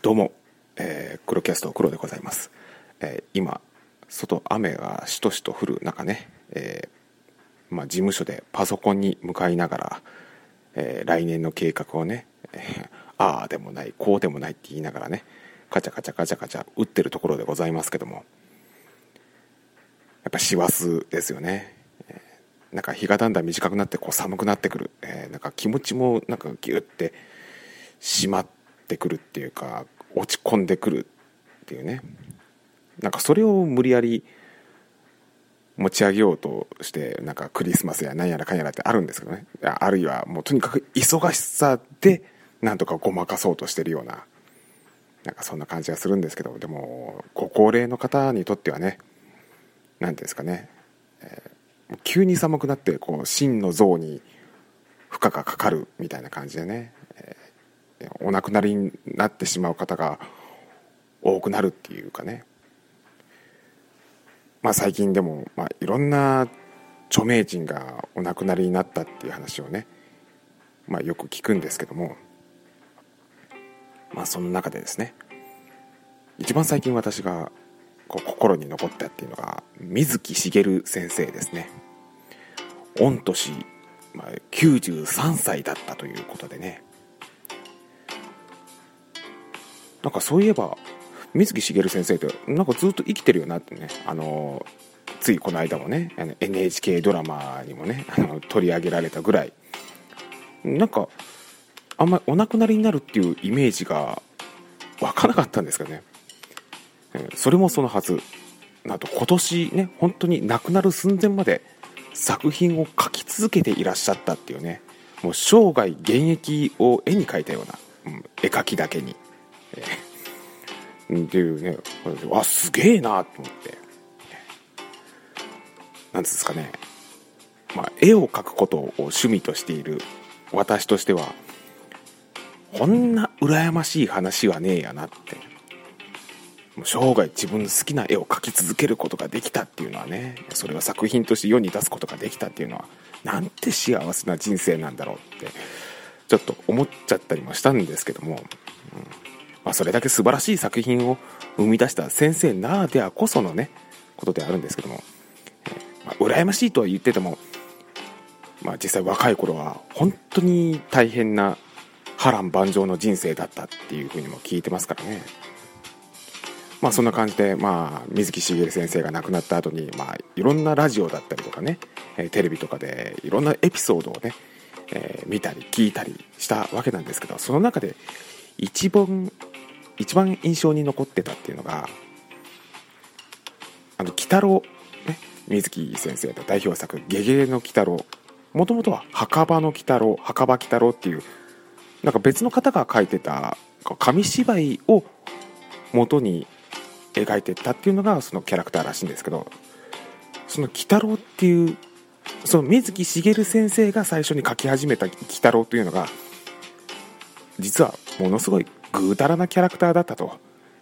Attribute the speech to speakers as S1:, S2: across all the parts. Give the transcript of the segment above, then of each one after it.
S1: どうも、黒キャスト黒でございます。今外雨がしとしと降る中ね、事務所でパソコンに向かいながら、来年の計画をね、ああでもないこうでもないって言いながらね、カチャカチャカチャカチャ打ってるところでございますけども、やっぱ師走ですよね。なんか日がだんだん短くなってこう寒くなってくる、なんか気持ちもなんかギュッて締まってくるっていうか、落ち込んでくるっていうね、なんかそれを無理やり持ち上げようとして、なんかクリスマスや何やらかんやらってあるんですけどね、あるいはもうとにかく忙しさでなんとかごまかそうとしてるような、なんかそんな感じがするんですけど、でもご高齢の方にとってはね、なんていうんですかね、急に寒くなってこう真の像に負荷がかかるみたいな感じでね、お亡くなりになってしまう方が多くなるっていうかね、最近でも、いろんな著名人がお亡くなりになったっていう話をね、よく聞くんですけども、その中でですね、一番最近私がこう心に残ったっていうのが水木しげる先生ですね。御年、93歳だったということでね、なんかそういえば水木しげる先生ってなんかずっと生きてるよなってね、ついこの間もね、NHK ドラマにもね取り上げられたぐらい、なんかあんまりお亡くなりになるっていうイメージが湧かなかったんですかね。それもそのはず、なんと今年ね、本当に亡くなる寸前まで作品を描き続けていらっしゃったっていうね、もう生涯現役を絵に描いたような、絵描きだけに、っていうね、すげえなと思って、なんですかね、絵を描くことを趣味としている私としては、こんな羨ましい話はねえやなって、もう生涯自分の好きな絵を描き続けることができたっていうのはね、それを作品として世に出すことができたっていうのは、なんて幸せな人生なんだろうってちょっと思っちゃったりもしたんですけども、それだけ素晴らしい作品を生み出した先生ならではこそのねことであるんですけども、羨ましいとは言ってても、実際若い頃は本当に大変な波乱万丈の人生だったっていうふうにも聞いてますからね。そんな感じで、水木しげる先生が亡くなった後に、いろんなラジオだったりとかね、テレビとかでいろんなエピソードをね、見たり聞いたりしたわけなんですけど、その中で一番印象に残ってたっていうのが、鬼太郎、ね、水木先生の代表作ゲゲゲの鬼太郎、もともとは墓場の鬼太郎、墓場鬼太郎っていうなんか別の方が書いてた紙芝居を元に描いてたっていうのがそのキャラクターらしいんですけど、その鬼太郎っていう、その水木しげる先生が最初に書き始めた鬼太郎というのが、実はものすごいぐうたらなキャラクターだったと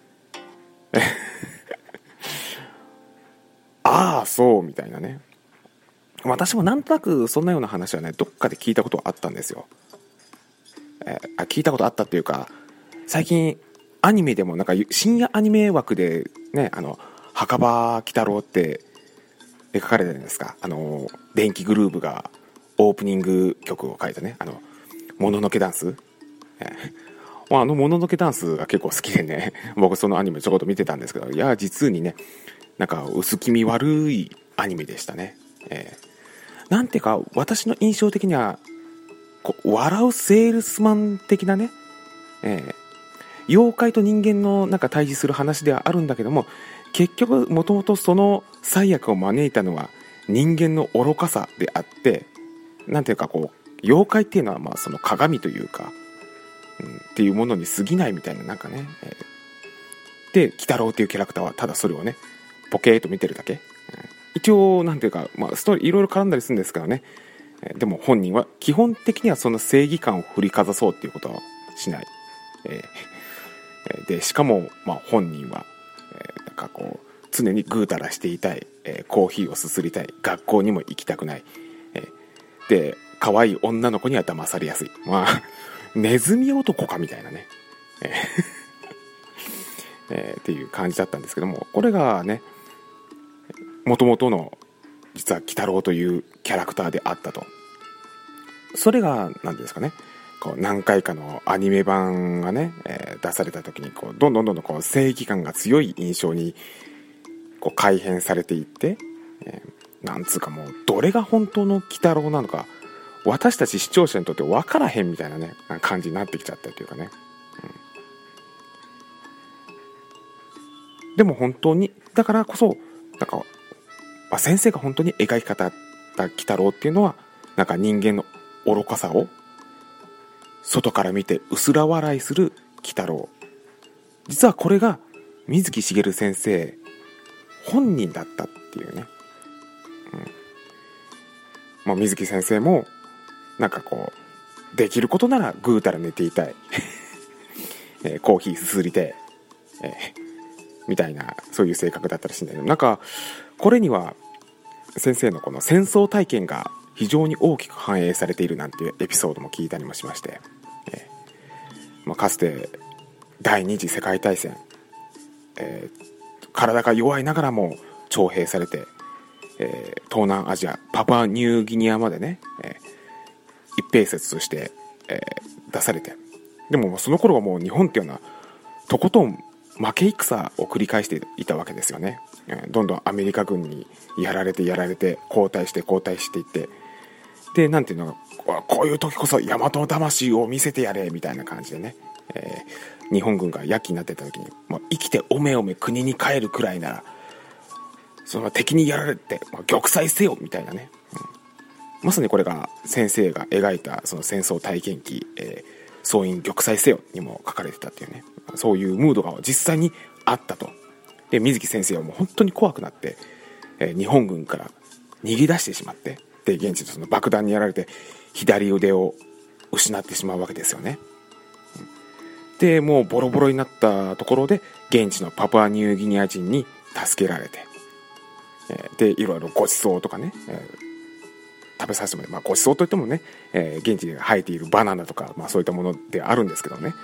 S1: ああそうみたいなね、私もなんとなくそんなような話はねどっかで聞いたことあったんですよ。聞いたことあったっていうか、最近アニメでもなんか深夜アニメ枠でね、墓場鬼太郎って描かれてるじゃないですか。電気グルーヴがオープニング曲を書いたね、もののけダンス、もののけダンスが結構好きでね、僕そのアニメちょこっと見てたんですけど、いや実にね、なんか薄気味悪いアニメでしたね。なんていうか私の印象的には笑うセールスマン的なね、妖怪と人間のなんか対峙する話ではあるんだけども、結局もともとその災悪を招いたのは人間の愚かさであって、なんていうか妖怪っていうのはその鏡というか、っていうものに過ぎないみたいな、なんかね、で鬼太郎っていうキャラクターはただそれをねポケーと見てるだけ、一応なんていうか、ストーリーいろいろ絡んだりするんですけどね、でも本人は基本的にはその正義感を振りかざそうっていうことはしない、でしかも本人は、なんか常にぐうたらしていたい、コーヒーをすすりたい、学校にも行きたくない、で可愛い女の子には騙されやすい、ネズミ男かみたいなね、 っていう感じだったんですけども、これがね元々の実は鬼太郎というキャラクターであったと。それが何ですかね、こう何回かのアニメ版がね、出された時にこうどんどんこう正義感が強い印象にこう改変されていって、なんつうかもうどれが本当の鬼太郎なのか私たち視聴者にとって分からへんみたいなね感じになってきちゃったというかね、でも本当にだからこそなんか、先生が本当に描き方だ鬼太郎っていうのはなんか人間の愚かさを外から見て薄ら笑いする鬼太郎、実はこれが水木しげる先生本人だったっていうね、もう水木先生もなんかこうできることならぐうたら寝ていたい、コーヒーすすりて、みたいなそういう性格だったらしいんだけど、なんかこれには先生のこの戦争体験が非常に大きく反映されているなんていうエピソードも聞いたりもしまして、かつて第二次世界大戦、体が弱いながらも徴兵されて、東南アジアパプアニューギニアまでね、一兵説として、出されて、でもその頃はもう日本っていうのはとことん負け戦を繰り返していたわけですよね。どんどんアメリカ軍にやられて交代していって、でなんていうのか、こういう時こそ大和魂を見せてやれみたいな感じでね、日本軍が躍起になってた時に、もう生きておめおめ国に帰るくらいならその敵にやられて、玉砕せよみたいなね、まさにこれが先生が描いたその戦争体験記、総員玉砕せよにも書かれてたっていうね、そういうムードが実際にあったと。で水木先生はもう本当に怖くなって、日本軍から逃げ出してしまって、で現地でその爆弾にやられて左腕を失ってしまうわけですよね。でもうボロボロになったところで現地のパプアニューギニア人に助けられて、でいろいろご馳走とかね、食べさせてもらって、ご馳走といってもね、現地で生えているバナナとか、そういったものであるんですけどね、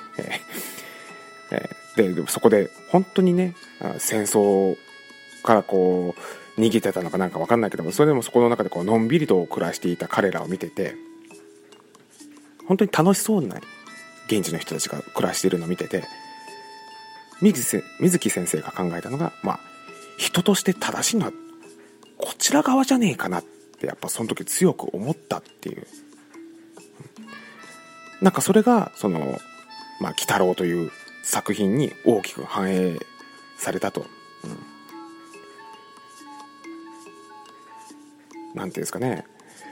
S1: でそこで本当にね戦争からこう逃げてたのかなんか分かんないけども、それでもそこの中でこうのんびりと暮らしていた彼らを見てて、本当に楽しそうな現地の人たちが暮らしているのを見てて、水木先生が考えたのが、人として正しいのはこちら側じゃねえかなってやっぱその時強く思ったっていう、なんかそれがその鬼太郎という作品に大きく反映されたと、なんていうんですかね。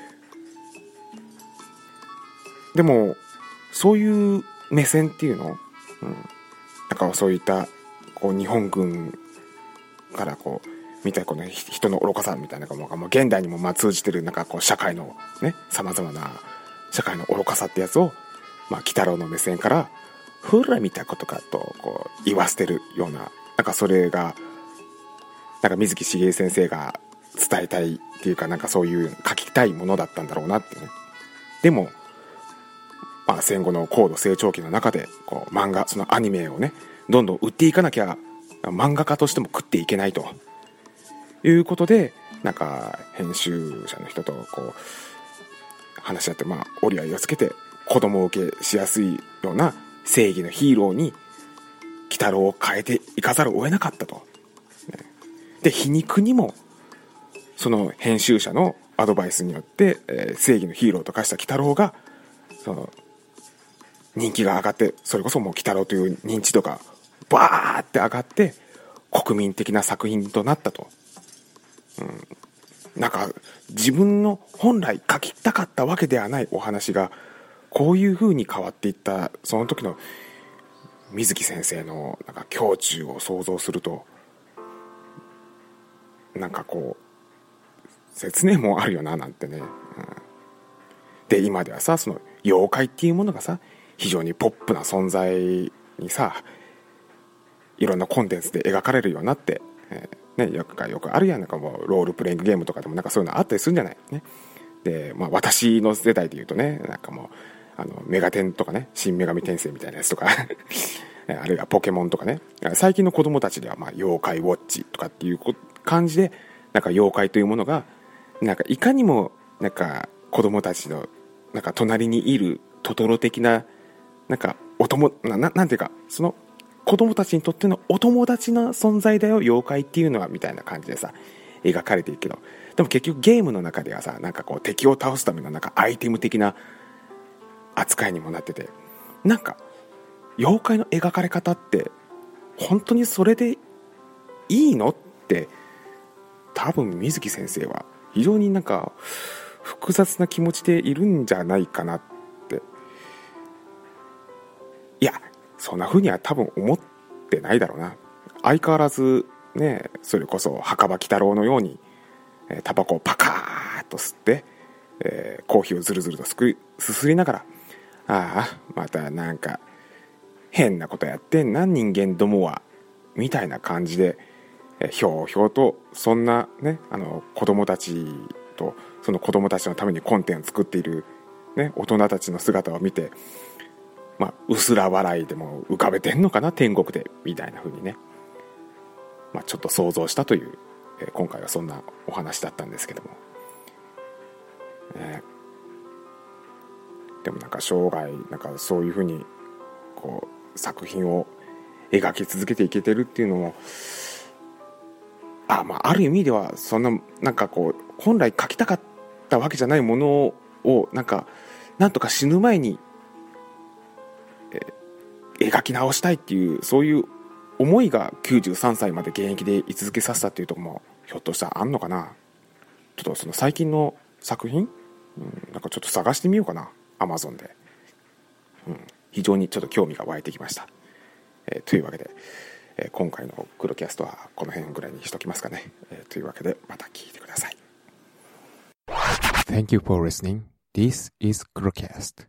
S1: でもそういう目線っていうの、なんかそういったこう日本軍からこう見たこの人の愚かさみたいなのがもう現代にも通じてるなんかこう社会のね様々な社会の愚かさってやつを鬼太郎の目線からほら見たことかとこう言わせてるような、なんかそれがなんか水木しげる先生が伝えたいっていうか、なんかそういう書きたいものだったんだろうなってね。でも戦後の高度成長期の中でこう漫画、そのアニメをねどんどん売っていかなきゃ漫画家としても食っていけないということで、なんか編集者の人とこう話し合って、折り合いをつけて子供受けしやすいような正義のヒーローに鬼太郎を変えていかざるを得なかったと。で皮肉にもその編集者のアドバイスによって、正義のヒーローと化した鬼太郎がその人気が上がって、それこそもう鬼太郎という認知度がバーって上がって国民的な作品となったと。なんか自分の本来書きたかったわけではないお話がこういう風に変わっていった、その時の水木先生のなんか胸中を想像すると、なんかこう切ねもあるよななんてね、で今ではさ、その妖怪っていうものがさ非常にポップな存在にさ、いろんなコンテンツで描かれるようになって、よくあるやん、なんかもうロールプレイングゲームとかでもなんかそういうのあったりするんじゃないね。で私の世代で言うとね、なんかもうメガテンとかね、新女神転生みたいなやつとかあるいはポケモンとかね、最近の子供たちでは妖怪ウォッチとかっていう感じで、なんか妖怪というものがなんかいかにもなんか子供たちのなんか隣にいるトトロ的ななんかなんていうか、その子供たちにとってのお友達の存在だよ妖怪っていうのはみたいな感じでさ描かれているけど、でも結局ゲームの中ではさ、なんかこう敵を倒すためのなんかアイテム的な扱いにもなってて、なんか妖怪の描かれ方って本当にそれでいいのって多分水木先生は非常になんか複雑な気持ちでいるんじゃないかなって。いや、そんな風には多分思ってないだろうな。相変わらずね、それこそ墓場鬼太郎のようにタバコをパカーッと吸って、コーヒーをずるずるとすすりながら、ああまたなんか変なことやってんな人間どもはみたいな感じで、ひょうひょうとそんなね、子供たちとその子供たちのためにコンテンツ作っている、ね、大人たちの姿を見て、薄ら笑いでも浮かべてんのかな天国でみたいな風にね、ちょっと想像したという、今回はそんなお話だったんですけども、でもなんか生涯なんかそういう風にこう作品を描き続けていけてるっていうのも、ある意味ではそんななんかこう本来描きたかったわけじゃないものをなんとか死ぬ前に、描き直したいっていうそういう思いが93歳まで現役で居続けさせたっていうところもひょっとしたらあんのかな。ちょっとその最近の作品、なんかちょっと探してみようかな Amazon で、非常にちょっと興味が湧いてきました、というわけで、今回の黒キャストはこの辺ぐらいにしときますかね、というわけでまた聞いてください。 Thank you for listening. This is Crocast.